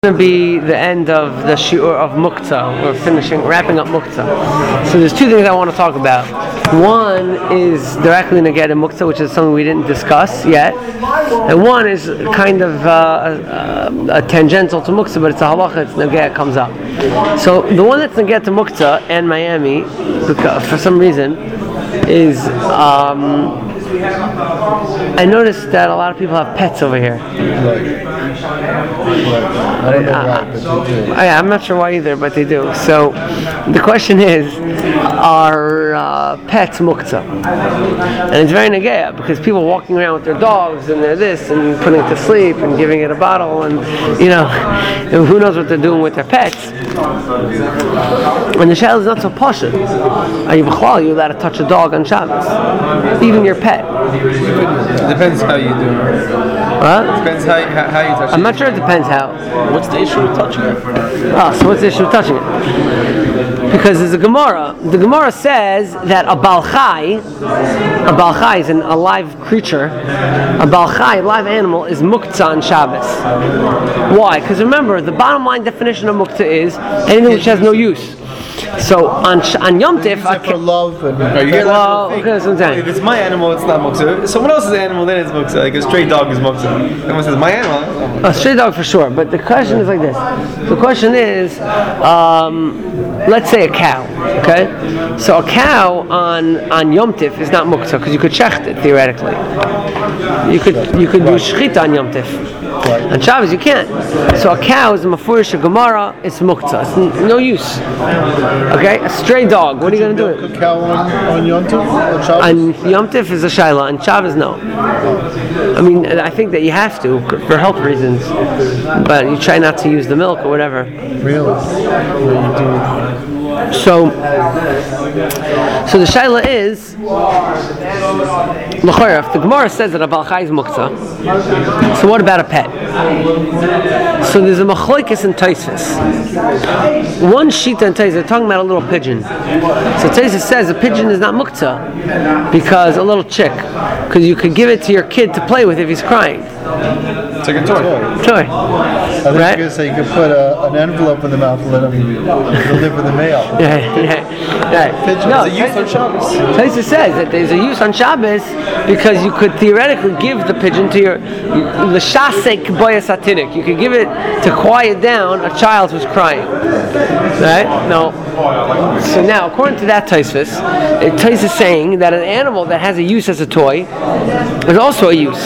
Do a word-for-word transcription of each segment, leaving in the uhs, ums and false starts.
Going to be the end of the shiur of Muktzah. We're finishing, wrapping up Muktzah. So there's two things I want to talk about. One is directly Neged and Muktzah, which is something we didn't discuss yet. And one is kind of uh, a, a tangential to Muktzah, but it's a halacha, it's Neged, comes up. So the one that's Neged to Muktzah and Miami, because, for some reason, is... Um, I noticed that a lot of people have pets over here. Right. I don't know why, but they do. I, I'm not sure why either, but they do. So the question is, are uh, pets muktzah? And it's very negaya because people walking around with their dogs and they're this and putting it to sleep and giving it a bottle and you know, and who knows what they're doing with their pets. And the shayla is not so poshut. Are you b'chlal, you allowed to touch a dog on Shabbos? Even your pet. It depends how you do it. What? It depends how, how, how you touch it. I'm not sure it depends how. What's the issue with touching it? Oh, so what's the issue with touching it? Because there's a Gemara. The Gemara says that a balchai, a balchai is an alive creature, a balchai, a live animal, is muktzah on Shabbos. Why? Because remember, the bottom line definition of muktzah is anything which has no use. So on on Yom Tif, I for love and Are you well, okay, that's what I'm saying. If it's my animal, it's not muktzah. If someone else's animal, then it's muktzah. Like a stray dog is muktzah. Someone says my animal. A stray dog for sure, but the question is like this. The question is, um, let's say a cow, okay? So a cow on, on Yom Tif is not muktzah because you could shecht it theoretically. You could you could do shechita on Yom Tif. On Shabbos you can't. So a cow is a mafurish Gemara, it's muktzah. It's n- no use. Okay? A stray dog, what are you going to do with milk it? a cow on, on Yom Tov? On Shabbos? On Yom Tif is a shayla, on Shabbos no. I mean, I think that you have to for health reasons, but you try not to use the milk or whatever. Really? Yeah, you do. So, so the shayla is, l'chorah, if the Gemara says that a balchai is muktzah, so what about a pet? So there's a machlokes in Tosfos. One shita in Tosfos, they're talking about a little pigeon. So Tosfos says a pigeon is not muktzah because a little chick, because you could give it to your kid to play with if he's crying. It's like a toy. Toy. I think Right? you're going to say you could put a, an envelope in the mouth and let them deliver the mail. Yeah, yeah, right. Pigeon. No, It's a use on Shabbos. Tosfos says that there's a use on Shabbos because you could theoretically give the pigeon to your l'shasek boyas atinik. You could give it to quiet down a child who's crying. Right? No. So now, according to that Tosfos, Tosfos is saying that an animal that has a use as a toy is also a use.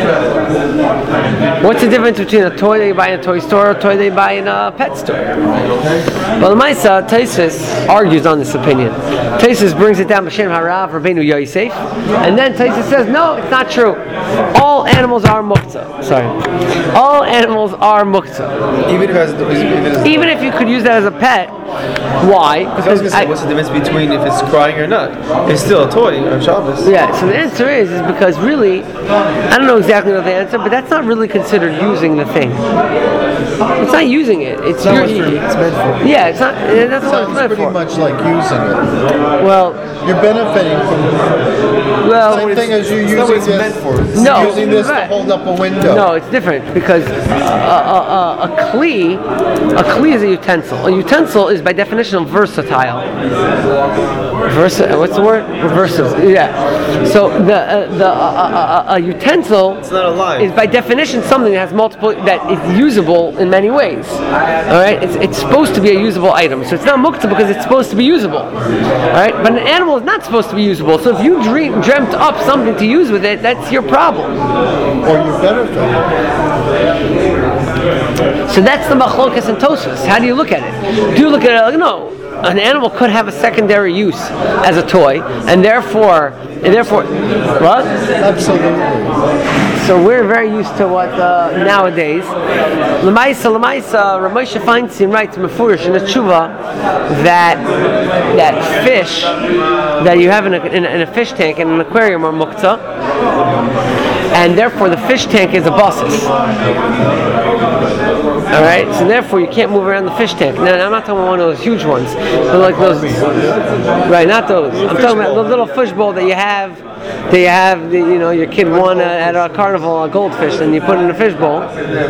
What's the difference between a toy that you buy in a toy store or a toy that you buy in a pet store? Well, the Maisa, Tosfos argues on this opinion. Tosfos brings it down B'Shem Harav Rabbeinu Yosef, and then Tosfos says, no, it's not true. All animals are muktzah. Sorry. All animals are muktzah. Even if it has, even if, Even if you could use that as a pet, why? I was going to say, what's the difference between if it's crying or not? It's still a toy on Shabbos. Yeah, so the answer is, is because really, I don't know exactly what the answer, but that's not really considered using the thing. It's not using it. It's, It's not what your- it's meant for. Yeah, it's not. That's what it's Sounds meant pretty for. much like using it. Well, You're benefiting from the well, same thing as you It's not what using it's this. meant for. No, using this right. to hold up a window. No, it's different because a, a, a, a kli, a kli is a utensil. A utensil is by definition versatile. Versa, what's the word? Versatile. Yeah. So the uh, the uh, a, a, a utensil It's not alive. is by definition something that has multiple, that is usable in many ways. All right, it's it's supposed to be a usable item. So it's not muktzah because it's supposed to be usable. All right, but an animal is not supposed to be usable. So if you dream, dreamt up something to use with it, that's your problem. Or you benefit. So that's the machlokes and Tosfos. How do you look at it? Do you look at it like, no, an animal could have a secondary use as a toy, and therefore, and therefore, what? Absolutely. So we're very used to what uh, nowadays. Lamaisa, Lamaisa, Ramosha Feinstein writes Mefurish in a tshuva that that fish that you have in a, in a, in a fish tank in an aquarium are muktzah, and therefore the fish tank is a basis. All right, so therefore you can't move around the fish tank. Now, I'm not talking about one of those huge ones, but like those, right? Not those. I'm talking about the little fishbowl that you have that you have, the, you know, your kid won a, at a carnival a goldfish, and you put it in a fishbowl,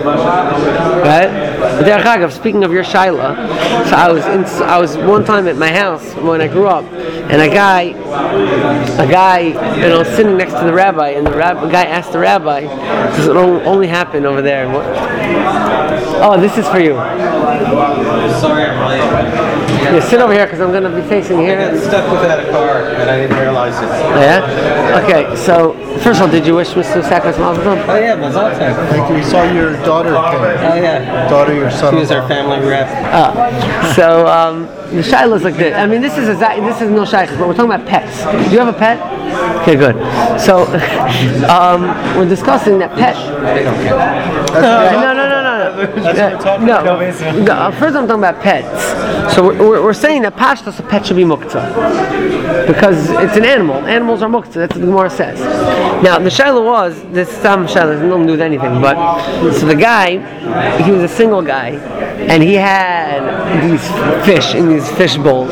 right? But Derech Agav, speaking of your shaila, so I was in, I was one time at my house when I grew up, and a guy, a guy, you know, sitting next to the rabbi, and the rab- guy asked the rabbi, "Does it only happen over there?" And what, oh, this is for you. Sorry, I'm late. Yeah, sit over here because I'm going to be facing here. I got stuck without a car and I didn't realize it. Yeah? Okay, so first of all, did you wish Mister Sakas Mazel Tov? Oh yeah, Mazal Tov. Thank you. We saw your daughter came. Oh yeah. Daughter, your son. She was our family rep. Uh, so um, the shaila is like this. I mean, this is a, this is no shaykh, but we're talking about pets. Do you have a pet? Okay, good. So um, we're discussing that pet. They don't care. No, no, no, no, no. No, no. no. First, I'm talking about pets. So we're, we're, we're saying that pashtas a pet should be muktzah because it's an animal. Animals are muktzah. That's what the Gemara says. Now the shaila was this. Some shaila has nothing to do with anything. But so the guy, he was a single guy, and he had these fish in these fish bowls,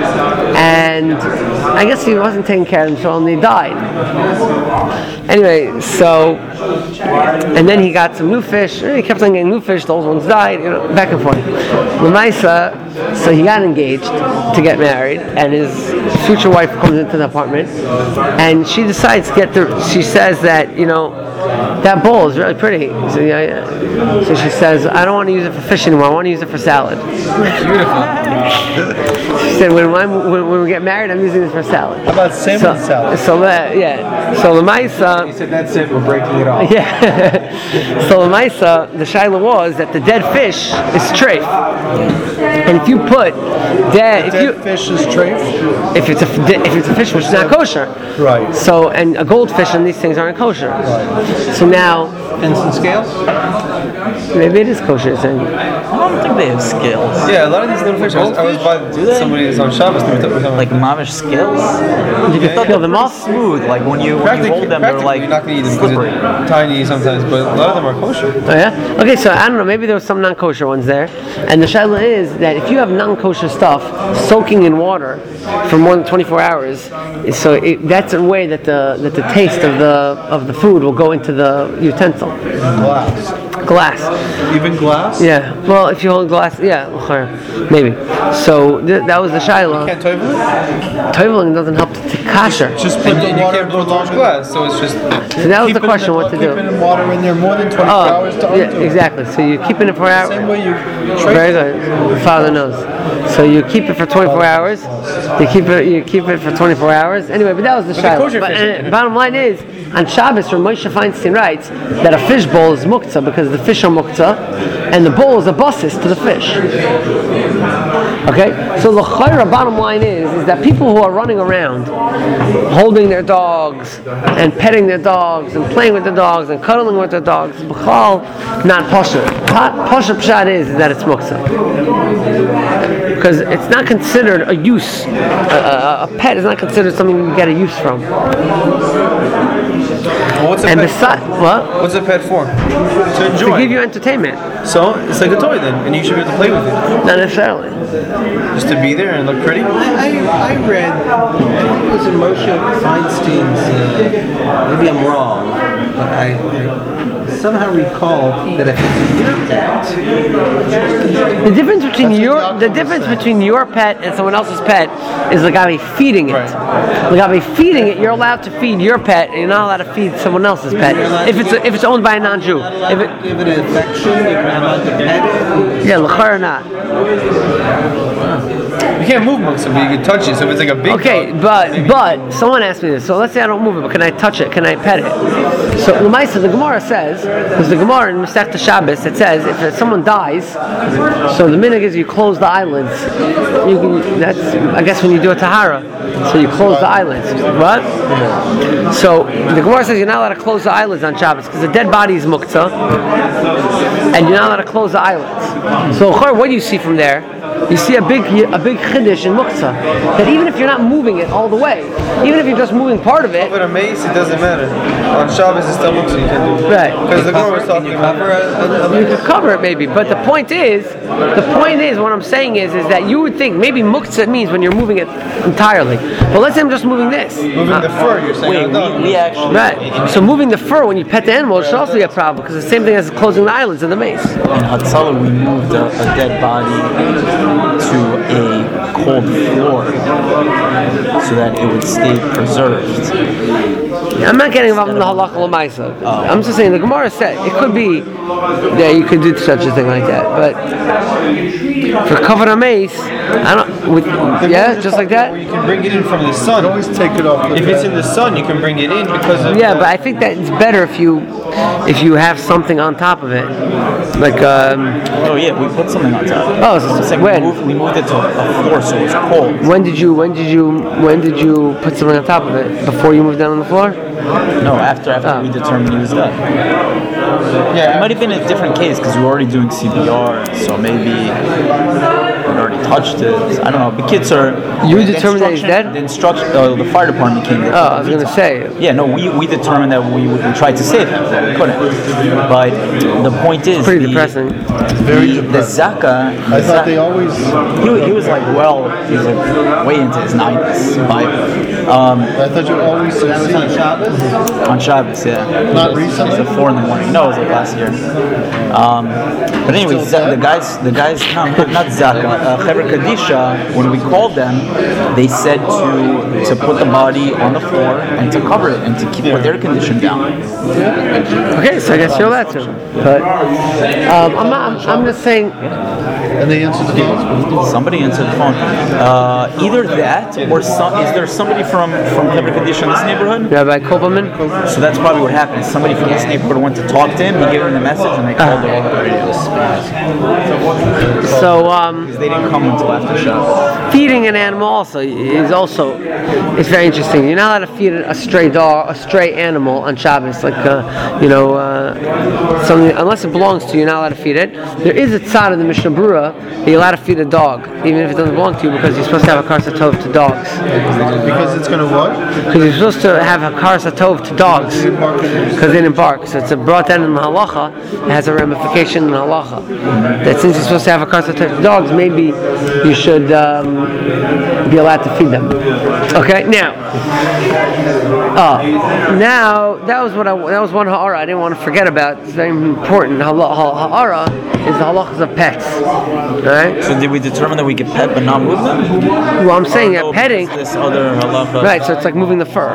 and I guess he wasn't taking care of them, so and they died. Anyway, so and then he got some new fish. He kept on getting new fish. Those ones died. You know, back and forth. Lamaisa, so he got engaged to get married, and his future wife comes into the apartment, and she decides to get the. She says that you know that bowl is really pretty. So, yeah, yeah. So she says, I don't want to use it for fish anymore. I want to use it for salad. Beautiful. She said, when, I'm, when, when we get married, I'm using this for salad. How about salmon So, salad? so uh, yeah. So the He Maisa. said, that's it, we're breaking it off. Yeah. So the Maisa, the shaila was that the dead fish is treif, and if you put dead, if Dead you fish is treif? if it's a if it's a fish which is not kosher, Right. so and a goldfish and these things aren't kosher. Right. So now Pins and scales? maybe it is kosher. Saying. I don't think they have scales. Yeah, a lot of these little fish. I was, I was by somebody who's on Shabbos. They were talking Like mamish scales? You can peel them off. Smooth, like when you, when you hold them, they're like you're not going to eat them because slippery. they're tiny sometimes, but a lot of them are kosher. Oh yeah. Okay, so I don't know. Maybe there were some non-kosher ones there, and the shaila is that if you have non-kosher stuff soaking in water for more than twenty-four hours, so it, that's a way that the that the taste of the of the food will go into the utensil. Glass. Glass. Even glass? Yeah. Well, if you hold glass, yeah, maybe. So th- that was the shaila. Can't toivel it? Toiveling doesn't help to kasher. Just put And the you water can't for put large longer. glass, so it's just. So that was the Keep it question: in what to do. Keeping the water in there more than twenty-four hours to Oh, undo yeah, it. exactly. So you keep it for hours. Same way you Very treif. good. Father knows. So you keep it for twenty-four hours. You keep it. You keep it for twenty-four hours. Anyway, but that was the the shaila. kosher But fish- uh, bottom line is, on Shabbos, when Moshe Feinstein writes that a fish bowl is muktzah because the fish are muktzah, and the bowl is a basis to the fish. Okay. So the chayra bottom line is is that people who are running around, holding their dogs and petting their dogs and playing with their dogs and cuddling with their dogs, b'chal not pasha. Pasha pshat is, is that it's muktzah. Because it's not considered a use. A, a, a pet is not considered something you get a use from. Well, what's a And pet besides, for? what? What's a pet for? To enjoy. To give you entertainment. So it's like a toy then, and you should be able to play with it. Not necessarily. Just to be there and look pretty. I, I read, I think it was in Moshe Feinstein's, uh, maybe I'm wrong, but I, I somehow recall that if it's your pet, The difference between That's what your Yaakov the was difference saying. between your pet and someone else's pet is Lagavi feeding it. Right. Lagavi feeding it, you're allowed to feed your pet, and you're not allowed to feed someone else's pet. If it's if it's owned by a non-Jew. you're not If allowed it, to give it affection, you're not allowed to pet it. yeah, l'chara not. You can't move most of it, you can touch it. So if it's like a big Okay, dog, but maybe- but someone asked me this. So let's say I don't move it, but can I touch it? Can I pet it? So Lamaisa, the Gemara says, because the Gemara in Masechta Shabbos, it says if someone dies, so the minhag is you close the eyelids. You can, that's I guess when you do a tahara, so you close the eyelids. What? So the Gemara says you're not allowed to close the eyelids on Shabbos because the dead body is muktzah, and you're not allowed to close the eyelids. So what do you see from there? you see a big a big chiddush in muktzah that even if you're not moving it all the way, even if you're just moving part of it, But a mace, it doesn't matter. On Shabbos, it's still muktzah you can do. right? Because the Gemara was talking about. You could cover it maybe, but the point is, the point is, what I'm saying is, is that you would think maybe muktzah means when you're moving it entirely. But let's say I'm just moving this. Moving the fur, you're saying. Wait, no, we, we actually Right. So moving the fur when you pet the animal should also be a problem because it's the same thing as closing the eyelids in the mace. in Hatzalah we moved a, a dead body to a cold floor so that it would stay preserved. I'm not getting involved in the halacha l'maisa. Oh. I'm just saying the Gemara said it could be that you could do such a thing like that, but for covered a mace, I don't. With, yeah, just like that. Where you can bring it in from the sun. Always take it off. The If it's in the sun, you can bring it in because of. Yeah, but I think that it's better if you if you have something on top of it, like um. Oh yeah, we put something on top. Oh, so- It's like when? we moved, we moved it to a floor so it was cold. When did you when did you when did you put something on top of it? Before you moved down on the floor? No, after after Oh. we determined he was dead. Yeah, It might have been a different case because we were already doing C P R, so maybe we'd already touched it. I don't know. The kids are. You the determined that he's instruction- dead? The instruction. Uh, the fire department came. Oh, I was gonna say. Yeah, no, we, we determined that we, we tried to save him, but we couldn't. But the point is, Pretty the, depressing. very the, the depressing. Zaka. I the thought Zaka- they always. He, wa- he was like, well, he was like way into his nineties. But um, I thought you always succeed. on Shabbos, yeah. Not It was- recently? It was at four in the morning. No, it was like last year. Um, but anyway, Still Z- the dead? guys, the guys, no, not Zaka, uh, Chevra Kadisha. When we called them, they said to to put the body on the floor and to cover it and to keep put their condition down. Okay, so I guess you're allowed to. But um, I'm not. I'm, I'm just saying. And they answered the phone. Somebody answered the phone. Uh, either that, or some, is there somebody from from Chevra Kadisha in this neighborhood? Rabbi Kopelman. So that's probably what happened. Somebody from this neighborhood went to talk to him. He gave him the message, and they called it over the radio. So um, They didn't come until after Shabbos. feeding an animal also is also it's very interesting. You're not allowed to feed a stray dog, a stray animal on Shabbos, like uh, you know uh, something unless it belongs to you. You're not allowed to feed it. There is a tzad in the Mishnah Berurah that you're allowed to feed a dog, even if it doesn't belong to you, because you're supposed to have a karsa tov to dogs. Because it's going to what? Because you're supposed to have a karsa tov to dogs. Because they didn't bark. So it's a brought down in the halacha. It has a ramification in the halacha. That since you're supposed to have a karsa tov to dogs, maybe you should um, be allowed to feed them. Okay, now. Oh, now that was what I that was one ha'ara I didn't want to forget about. It's very important. Ha'ara is the halachas of pets. All right. So did we determine that we could pet but not move them? Well, I'm saying Or that petting. This other halacha. Right. So it's like moving the fur.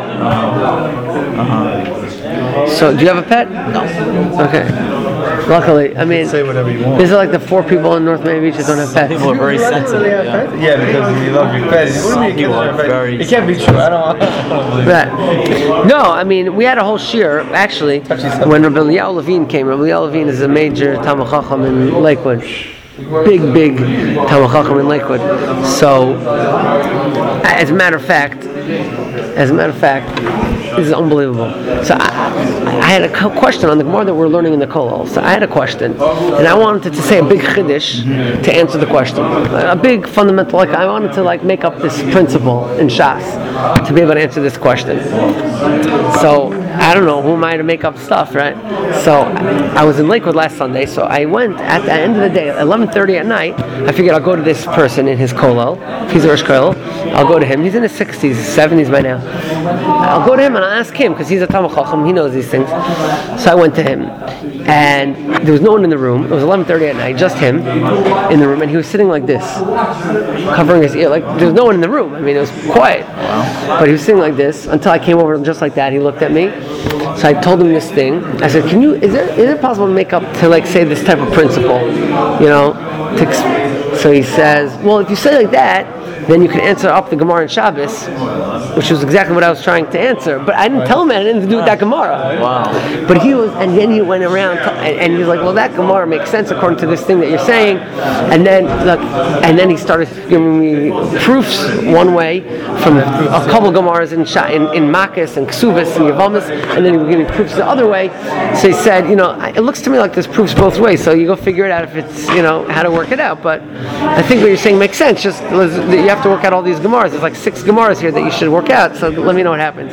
Uh-huh. So do you have a pet? No. Okay. Luckily, I mean, Say whatever you want. these are like the four people in North Miami Beach that don't have pets. People are very sensitive. Yeah. Yeah, because you love your pet. What do you mean you People love are your pet? very It can't be true. I don't, I don't believe it. Right. No, I mean, we had a whole shir, actually, when Rabbi Eliyahu Levine came. Rabbi Eliyahu Levine is a major Talmud Chacham in Lakewood. Big, big Talmud Chacham in Lakewood. So, as a matter of fact, as a matter of fact, this is unbelievable. So I, I had a co- question on the Gemara that we're learning in the Kollel. So I had a question, and I wanted to say a big chiddush to answer the question. A big fundamental, like I wanted to like make up this principle in Shas to be able to answer this question. So I don't know who am I to make up stuff, right? So I was in Lakewood last Sunday. So I went at the end of the day, eleven thirty at night. I figured I'll go to this person in his Kollel. He's a Rosh Kollel. I'll go to him. He's in his sixties, seventies by now. I'll go to him and I'll ask him because he's a Talmud Chacham. He knows these things. So I went to him, and there was no one in the room. It was eleven thirty at night, just him in the room, and he was sitting like this, covering his ear. Like there was no one in the room. I mean, it was quiet, but he was sitting like this until I came over, just like that. He looked at me. So I told him this thing. I said, "Can you? Is there? Is it possible to make up to like say this type of principle? You know?" To ex- so he says, "Well, if you say like that, then you can answer up the Gemara in Shabbos, which was exactly what I was trying to answer. But I didn't tell him anything to do with that Gemara. Wow. But he was, and then he went around to, and, and he was like, well, that Gemara makes sense according to this thing that you're saying. And then, look, and then he started giving me proofs one way from a couple Gemaras in Sha- in, in Makis and Ksubis and Yavamas, and then he was giving proofs the other way. So he said, you know, it looks to me like there's proofs both ways. So you go figure it out if it's, you know, how to work it out. But I think what you're saying makes sense. Just you have to work out all these Gemaras. There's like six Gemaras here that you should work out. So let me know what happens.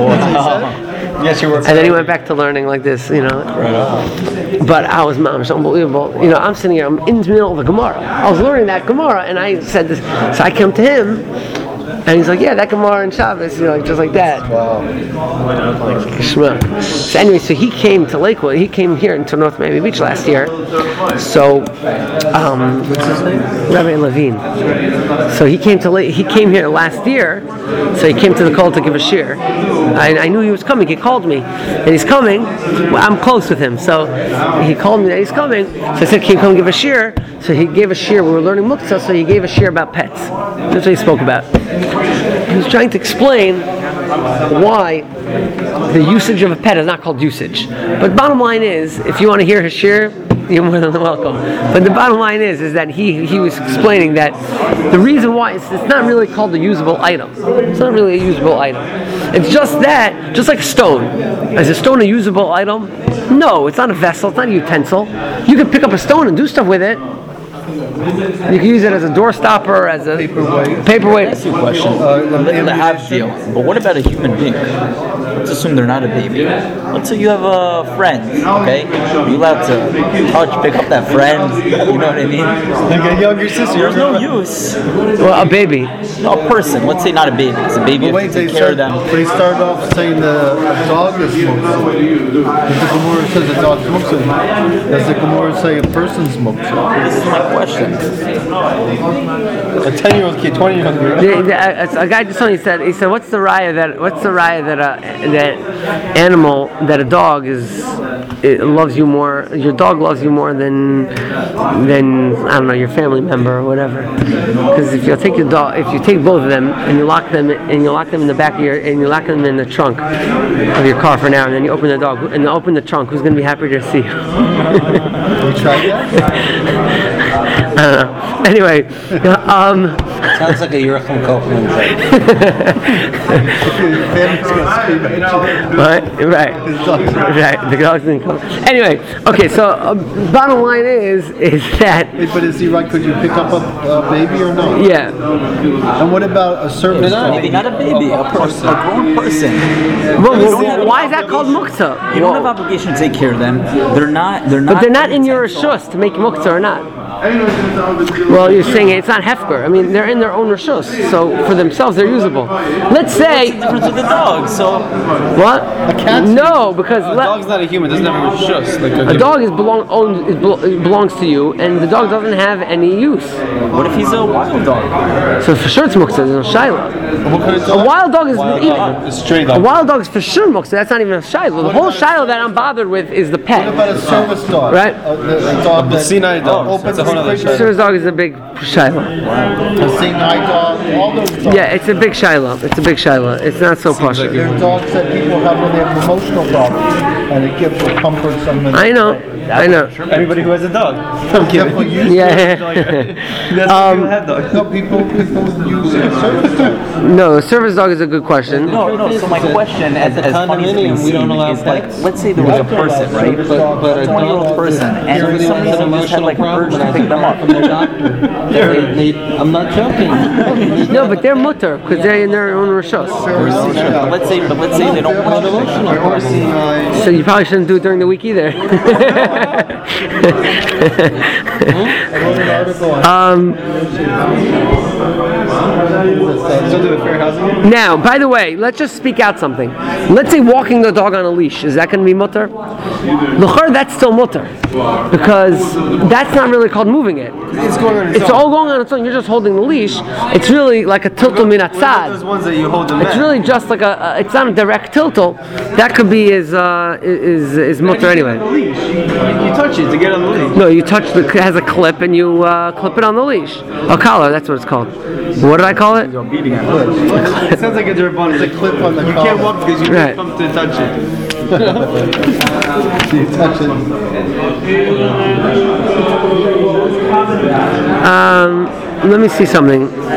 Wow. Yes, you work. And then he went back to learning like this, you know. Right. But I was, mom, it's unbelievable. You know, I'm sitting here, I'm in the middle of the Gemara. I was learning that Gemara, and I said this. So I came to him, and he's like, yeah, that Gemara in Shabbos, you know, like, just like that. Wow. Like, Shema. So anyway, so he came to Lakewood. He came here into North Miami Beach last year. So, um, what's his name? Rabbi Levine. So he came to La- he came here last year. So he came to the call to give a shir. I, I knew he was coming. He called me, and he's coming. Well, I'm close with him, so he called me that he's coming. So I said, "Can you come give a shir?" So he gave a shir. We were learning muktzah, so he gave a shir about pets. That's what he spoke about. He was trying to explain why the usage of a pet is not called usage. But bottom line is, if you want to hear his shir, you're more than welcome. But the bottom line is, is that he he was explaining that the reason why it's, it's not really called a usable item. It's not really a usable item. It's just that, just like stone. Is a stone a usable item? No, it's not a vessel. It's not a utensil. You can pick up a stone and do stuff with it. You can use it as a door stopper, as a Paperweight. paperweight. That's your question. Uh, Let the have deal. But what about a human being? Let's assume they're not a baby. Let's say you have a friend, okay? Are you allowed to touch, pick up that friend? You know what I mean? Like a younger sister. There's no use. Well, a baby. No, a person. Let's say not a baby. Because a baby, But you wait, have to they take care of start, them. they start off saying the a dog is muktzah. If the Gemara says a dog's muktzah, does the Gemara say a person's muktzah? This is my question. A ten-year-old kid, twenty-year-old kid. The, the, a, a guy just told me, he said, he said, what's the raya that, what's the raya that a, that animal, that a dog is, it loves you more, your dog loves you more than, than, I don't know, your family member or whatever. Because if you take your dog, if you take both of them and you lock them, and you lock them in the back of your, and you lock them in the trunk of your car for an hour, and then you open the dog, and you open the trunk, who's going to be happier to see you? We tried that? I don't know. Anyway, um, Sounds like a Yerachim Kochman Family's gonna scream at you. right, right. His dog's gonna- Right, the dogs didn't come. Anyway, okay, so uh, bottom line is, is that, Hey, but is he right? Could you pick up a, a baby or not? yeah, And what about a service dog? Maybe not a baby, a, person, a grown person. well, You don't well, have why an is that called muktzah? You don't have obligation to take care of them. They're not. They're not. But they're not in your essential. rishus to make muktzah or not. Well, you're saying it's not hefker. I mean, they're in their own rishus, so for themselves they're usable. Let's say, Difference with the dog. So what? cat's No, because A le- dog's not a human. Doesn't have a shus. Like a, a dog is belong owned it bel- it belongs to you, and the dog doesn't have any use. what if he's a wild dog? So for sure it's muktzah. There's no shaila. What kind of A dog? wild dog is Wild even, dog. A stray a dog. wild dog is for sure muktzah. That's not even a shaila. The whole shaila that I'm bothered with is the What pet. about a service dog? Right. A, a, a dog that Sinai dog. opens That's a whole other refrigerator. Service dog is a big shaila. A Sinai dog. All those dogs. Yeah, it's a big shaila. It's a big shaila. It's not so partial. There are dogs that people have when they have emotional problems, and it gives them comfort. Some I know. I know. Anybody who has a dog. I'm People kidding. use Yeah. That's why people have dogs. No, people people use a service dog. No, service dog is a good question. No, no. So my question, as, as funny as it may condominium, we don't seem, allow is like, pets. let's say there was a person, right? But, but a A twenty-year-old dog, person, and somebody for some has reason an you just had emotional like an urge problem, to I pick pick them them up up. from their doctor. They, they, I'm not joking. No, but they're mutter because they're in their own rishos. But let's say, but let's say they don't want to. Or Sinai. So you probably shouldn't do it during the week either. I wrote an article on um, Still do a fair housing? now, by the way, let's just speak out something. Let's say walking the dog on a leash. Is that going to be mutter? L'chor, that's still mutter because that's not really called moving it. It's going on its It's own. all going on its own. You're just holding the leash. It's really like a tiltul min atzad. Those ones that you hold them. It's really just like a, a. It's not a direct tiltul. That could be is uh, is is mutter anyway. You, you touch it to get on the leash. No, you touch the. It has a clip and you uh, clip it on the leash. A collar. That's what it's called. What did I call it? It sounds like a dirt bun. It's a clip on the You can't walk because you Right. can't come to touch it. You touch it. Um, let me see something. How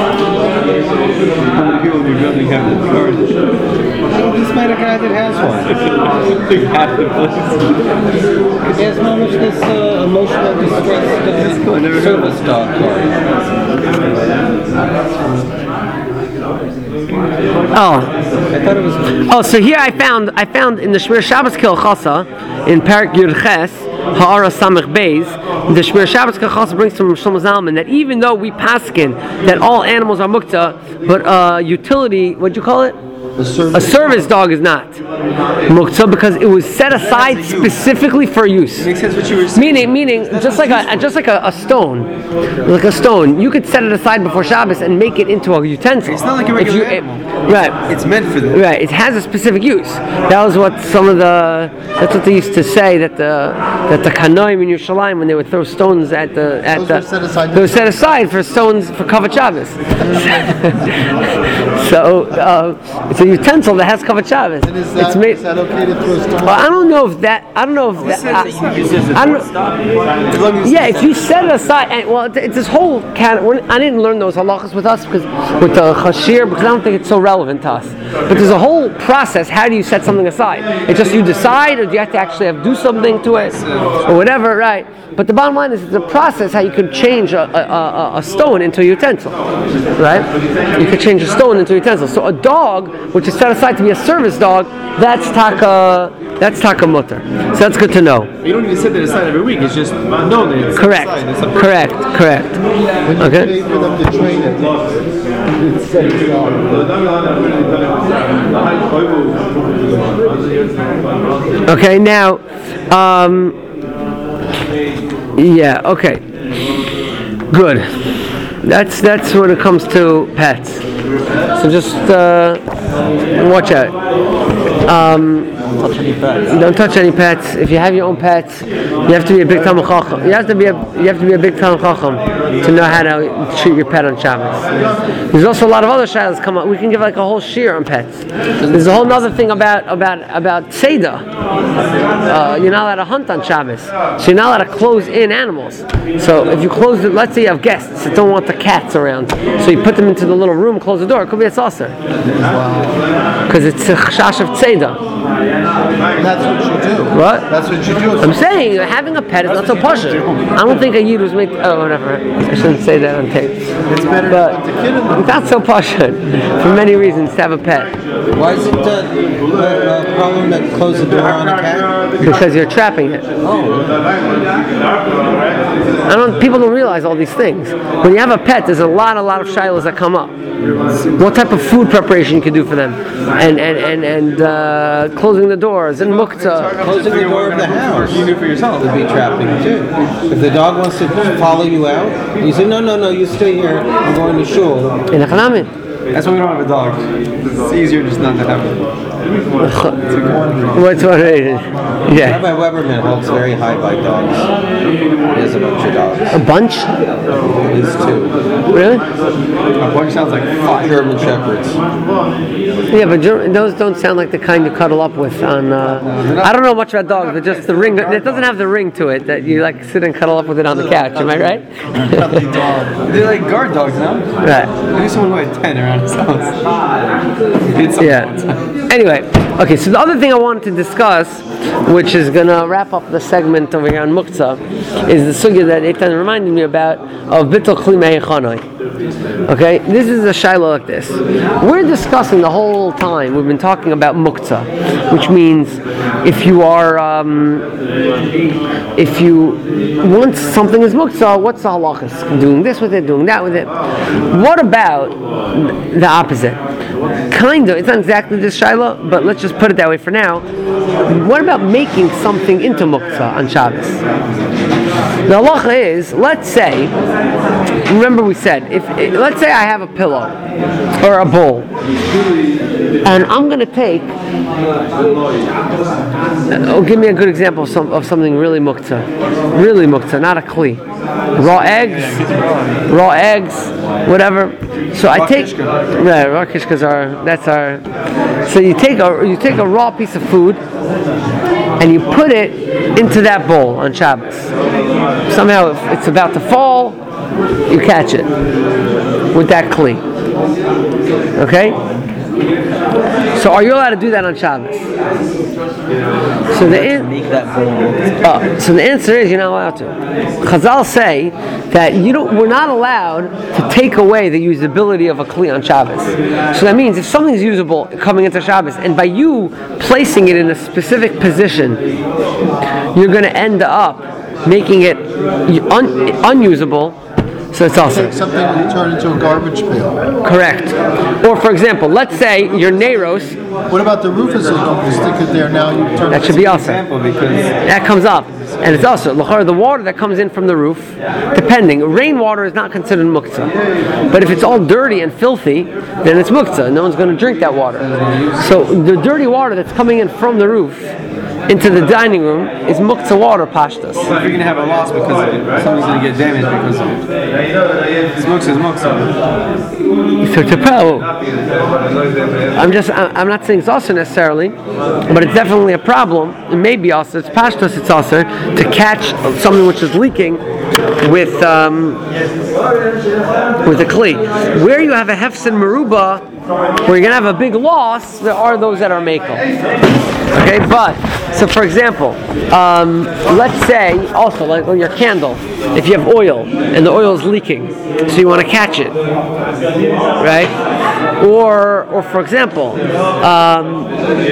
many people in your building have this card? Just met a guy that has one. Half the place. There's no much this uh, emotional distress uh, I never heard service dog card. Oh. I thought it was. Oh, so here I found I found in the Shmir Shabbos Kilchasa in Parak Yud Ches Ha'ara Samech Beis, the Shmir Shabbos Kilchasa brings from Shlomo Zalman that even though we paskin that all animals are mukta, but uh, utility, what'd you call it? A service, A service dog is not muktzah because it was set aside specifically for use. Makes sense what you were saying. Meaning, meaning, just like a just like a, a stone, like a stone, you could set it aside before Shabbos and make it into a utensil. It's not like a If regular you- it- animal. right? It's meant for that. Right, it has a specific use. That was what some of the. That's what they used to say that the that the kanoim in Yerushalayim when they would throw stones at the at Those the were set aside they were set aside for stones for kavod Shabbos. So uh, it's a utensil that has kavod Shabbos. and is that, It's made. is that okay to throw stones? Well, I don't know if that. I don't know if that. I, I don't, As long as yeah, if you set it aside, and, well, it's, it's this whole cat. I didn't learn those halachas with us because with the chashir because I don't think it's so relevant to us. But there's a whole process. How do you set something aside? It's just you decide, or do you have to actually have do something to it, or whatever, right? But the bottom line is it's a process how you could change a, a, a, a stone into a utensil, right? You could change a stone into a utensil. So a dog, which is set aside to be a service dog, that's taka. That's taka mutter. So that's good to know. you don't even set that aside every week. It's just known that it's set Correct. aside. It's a Correct. Correct. When you Okay. pay for them to train it, it's set aside. Okay. Now, um, yeah. Okay. Good. That's that's when it comes to pets. So just uh, watch out. Um, Touch any pets. Don't touch any pets. If you have your own pets, you have to be a big Talmid Chacham. You have to be a you have to be a big Talmid Chacham to know how to treat your pet on Shabbos. There's also a lot of other shilas come up. We can give like a whole shir on pets. There's a whole other thing about about about Seder. Uh, you're not allowed to hunt on Shabbos, so you're not allowed to close in animals. So if you close it, let's say you have guests that don't want the cats around, so you put them into the little room, close the door. It could be a saucer because it's a chashash of Seder. That's what you do. What? That's what you do. I'm saying having a pet is not so posh. I don't think a yid was made. Oh, whatever. I shouldn't say that on tape. It's better But to put the kid in the it's not so posh for many reasons to have a pet Why is it uh, a uh, problem to close the door on a cat? because you're trapping it. I don't. People don't realize all these things. When you have a pet, there's a lot, a lot of shilas that come up. What type of food preparation you can do for them, and and and and uh, closing the doors and muktzah. Closing the door of the house You do it for yourself. would be trapping too. If the dog wants to follow you out, you say, no, no, no, you stay here. I'm going to shul. In a chalamin. That's why we don't have a dog. It's easier just not to have it. What's what it is? Yeah. Rabbi Weberman holds very high by dogs. He has a bunch of dogs. A bunch? At least two. Really? A bunch sounds like five. German shepherds. Yeah, but Ger- those don't sound like the kind you cuddle up with on. Uh, I don't know much about dogs, but just the ring. It doesn't have the ring to it that you like sit and cuddle up with it on the couch. Am I right? They're like guard dogs now. Right. Maybe someone who had ten around his house. Did something Yeah. one time. Anyway, okay. So the other thing I wanted to discuss, which is gonna wrap up the segment over here on Muktzah, is the sugya that Eitan reminded me about of Bittul Kli Me'echanoi. Okay, this is a shiloh like this. We're discussing the whole time. We've been talking about muktzah, which means if you are, um, if you once something is muktzah, what's the halachas? Doing this with it, doing that with it. What about the opposite? Kind of. It's not exactly this shiloh, but let's just put it that way for now. What about making something into muktzah on Shabbos? The halacha is, let's say, remember we said, if let's say I have a pillow or a bowl, and I'm going to take, oh, give me a good example of, some, of something really muktzah, really muktzah, not a kli. Raw eggs, raw eggs, whatever. So I take, yeah, raw kishkas are, that's our, so you take a, you take a raw piece of food, and you put it into that bowl on Shabbos. Somehow, if it's about to fall, you catch it with that kli. Okay? So are you allowed to do that on Shabbos? So the an- Make that bowl. uh, so the answer is you're not allowed to. Chazal say that you don't. We're not allowed to take away the usability of a kli on Shabbos. So that means if something's usable coming into Shabbos, and by you placing it in a specific position, you're going to end up making it un- unusable. So it's also Take something and turn it into a garbage pail. correct. Or for example, let's say your Neiros, What about the roof is leaking? You stick it there now. You turn that it should be also. Example, because That comes up. And it's also, l'chara, the water that comes in from the roof, depending, rainwater is not considered muktzah. But if it's all dirty and filthy, then it's muktzah. No one's going to drink that water. So the dirty water that's coming in from the roof into the dining room is muktzah water, pashtas. if you're going to have a loss because of it, something's going to get damaged because of it. It's muktzah, it's muktzah. So to pro, I'm just, I'm not saying it's also necessarily, but it's definitely a problem. It may be also, it's pashtas, it's also to catch something which is leaking with um, with a kli. Where you have a hefsen meruba, where you're gonna have a big loss, there are those that are mekel. Okay, but so for example, um, let's say also like on your candle, if you have oil and the oil is leaking, so you want to catch it, right? Or or for example, um,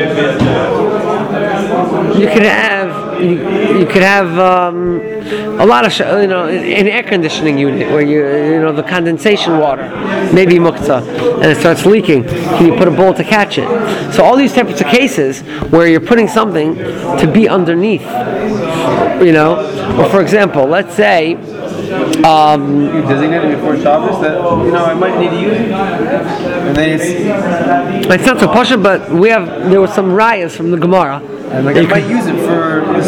you could have you, you could have um, a lot of sh- you know an air conditioning unit where you you know the condensation water maybe muktzah and it starts leaking. Can you put a bowl to catch it? So all these types of cases where you're putting something to be underneath, you know, or for example, let's say. Um, You designate it before Shabbos that, you know, I might need to use it. And then it's, it's not so pasha, but we have there were some rayas from the Gemara. and like, I might use it for this.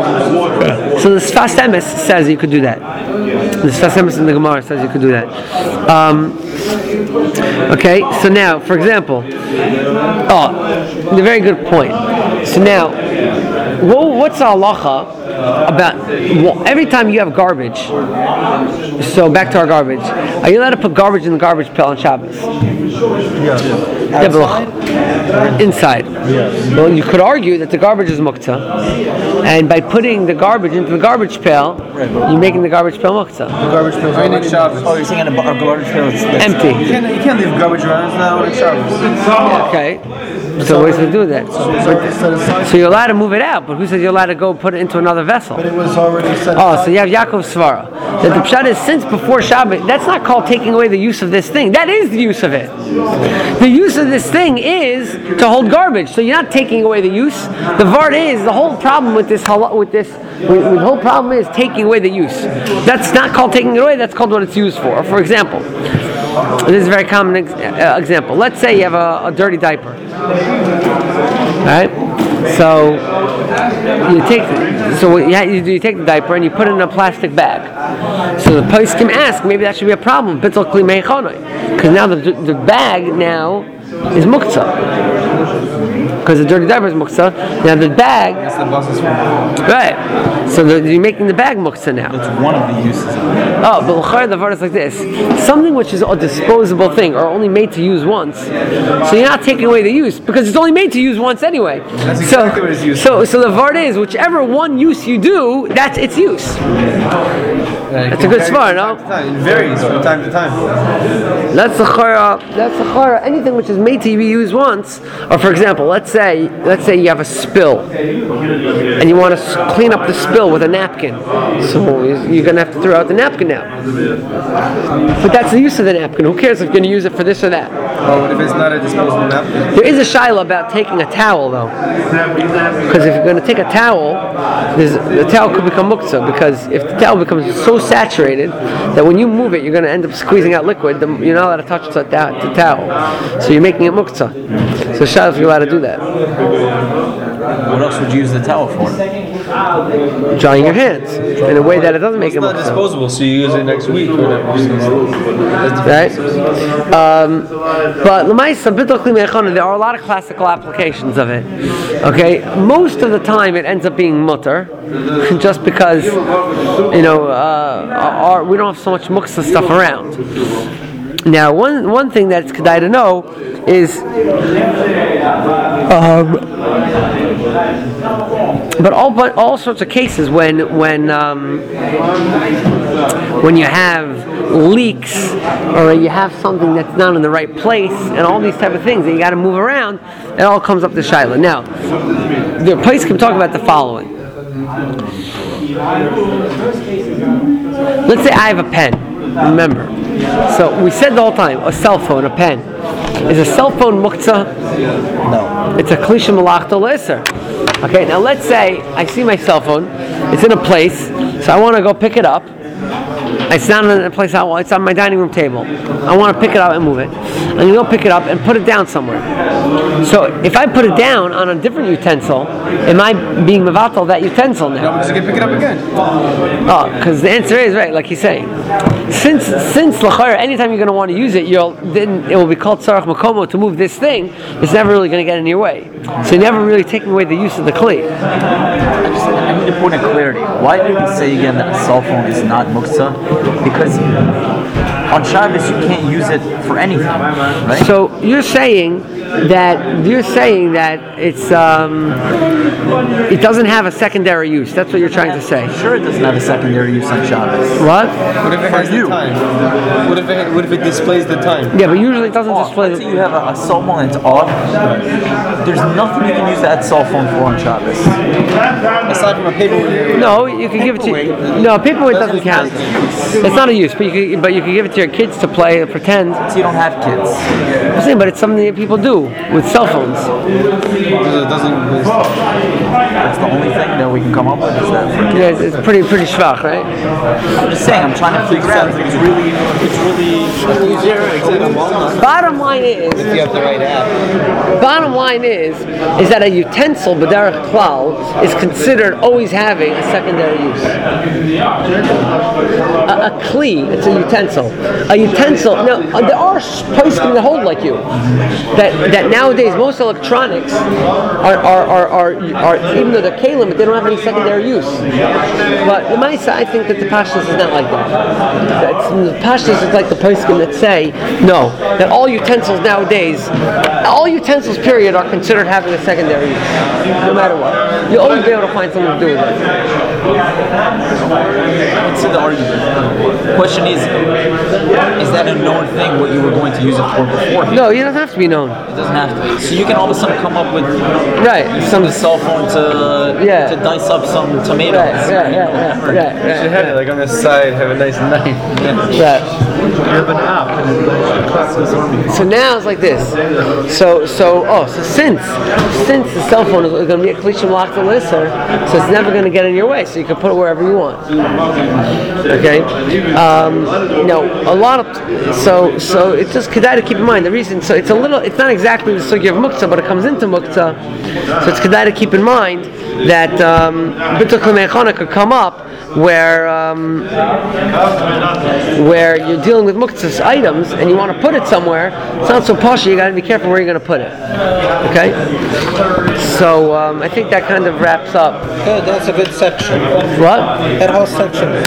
So the Sfas Emes says you could do that. The Sfas Emes in the Gemara says you could do that. Um, okay, so now, for example, oh, a very good point. So now, wha- what's the halacha about well, every time you have garbage? So back to our garbage. Are you allowed to put garbage in the garbage pail on Shabbos? Outside? Inside. Yes. Well, you could argue that the garbage is muktzah, and by putting the garbage into the garbage pail, you're making the garbage pail muktzah. The garbage pail. I need Shabbos. Oh, you're saying in a bar- garbage pail it's that's You Empty. can't, you can't leave garbage around now on Shabbos. Okay. So what is it to do with that? It's already set aside. So you're allowed to move it out, but who says you're allowed to go put it into another vessel? But it was already set Oh, aside. so you have Yaakov Svara. That the pshat is since before Shabbat, that's not called taking away the use of this thing. That is the use of it. The use of this thing is to hold garbage. So you're not taking away the use. The vart is, the whole problem with this, hala- with this, with, with the whole problem is taking away the use. That's not called taking it away, that's called what it's used for. For example, this is a very common ex- uh, example. Let's say you have a, a dirty diaper. Right? So you take so what you, you, do, you take the diaper and you put it in a plastic bag. So the post can ask, maybe that should be a problem. Because now the, the bag now is muktzah. Because the dirty diaper is muktzah. Now the bag, That's the buses for. right? So the, you're making the bag muktzah now. That's one of the uses of it. Oh, but l'chayr the vart is like this: something which is a disposable thing or only made to use once. So you're not taking away the use because it's only made to use once anyway. That's exactly so, what it's used so, so the vart is whichever one use you do, that's its use. That's a good svar, no? It varies from time to time. That's the chara. That's the chara. Anything which is made to be used once, or for example, let's say, let's say you have a spill, and you want to clean up the spill with a napkin. So you're going to have to throw out the napkin now. But that's the use of the napkin. Who cares if you're going to use it for this or that? Oh, what if it's not a disposable napkin? There is a shaila about taking a towel, though, because if you're going to take a towel, there's, the towel could become muktzah, because if the towel becomes so saturated that when you move it, you're going to end up squeezing out liquid. The, you're not allowed to touch the, the towel, so you're making it muktzah. So shaila if you're allowed to do that. What else would you use the towel for? Drying your hands in a way that it doesn't make It's it not muktzah. disposable, so you use it next week or whatever. Right? Um, but l'maisa bittul kli me'echana, there are a lot of classical applications of it. Okay, most of the time it ends up being mutter, just because you know uh, our, we don't have so much muktzah stuff around. Now, one one thing that's kedai to know is, um, but all but all sorts of cases when when um, when you have leaks or you have something that's not in the right place and all these type of things that you got to move around, it all comes up to shaila. Now, the place can talk about the following. Let's say I have a pen. Remember. So we said the whole time, a cell phone, a pen. Is a cell phone muktzah? No. It's a klisha malachta l'isser. Okay, now let's say I see my cell phone, it's in a place, so I want to go pick it up. It's not in a place I want, it's on my dining room table. I want to pick it up and move it. I'm going to go pick it up and put it down somewhere. So if I put it down on a different utensil, am I being mevatel that utensil now? No, but you can pick it up again. Oh, because the answer is right, like he's saying. Since since l'chayr, anytime you're going to want to use it, you'll then it will be called tzarach makomo to move this thing. It's never really going to get in your way. So you're never really taking away the use of the kli. I just I need a point of clarity. Why did we say again that a cell phone is not muktzah? Because on Shabbos you can't use it for anything, right? So you're saying that you're saying that it's um, it doesn't have a secondary use. That's what you're trying to say. Sure, it doesn't have a secondary use on Shabbos. What? What if it has the time? What if it what if it displays the time? Yeah, but usually it doesn't Oh, display. let's say you have a, a cell phone and it's off. There's nothing you can use that cell phone for on Shabbos. Aside from a paperweight. No, you can give it to no paperweight doesn't count. It's not a use, but you can, but you can give it to your kids to play or pretend. So you don't have kids. I'm saying, but it's something that people do with cell phones. It doesn't. That's the only thing that we can come up with is that for Yeah, kids. it's, it's pretty pretty schwach, right? I'm just saying, I'm trying to figure out if it's really, it's really easier. Bottom line is, If you have the right app. bottom line is, is that a utensil, b'derech klal, is considered always having a secondary use. A, a kli, it's a utensil. A utensil. Now uh, there are places that hold like you. That that nowadays most electronics are are are, are, are even though they're kalim, but they don't have any secondary use. But the Maisa, I think that the pashtas is not like that. That's, the pashtas is like the poskim that say no, that all utensils nowadays, all utensils period are considered having a secondary use, no matter what. You'll always be able to find something to do with it. Let's see the argument. Question is, is that a known thing what you were going to use it for before? No, it doesn't have to be known. It doesn't have to. So you can all of a sudden come up with Right. some cell phone to Yeah. to dice up some tomatoes. Right, right, right, right, right, You should have it like on the side, have a nice knife. right. You have an app. So now it's like this. So so oh so since since the cell phone is going to be a klisha malachta l'isser, so it's never going to get in your way. So you can put it wherever you want. Okay. Um, now a lot of so so it's just kedai to keep in mind the reason. So it's a little. It's not exactly the sugi of muktzah, but it comes into muktzah. So it's kedai to keep in mind that um, bittul kli me'echana could come up where um, where you're dealing with muktzah's items and you want to put it somewhere. It's not so posh. You got to be careful where you're going to put it. Okay. So um, I think that kind of wraps up. Good, that's a good section. What? That whole section.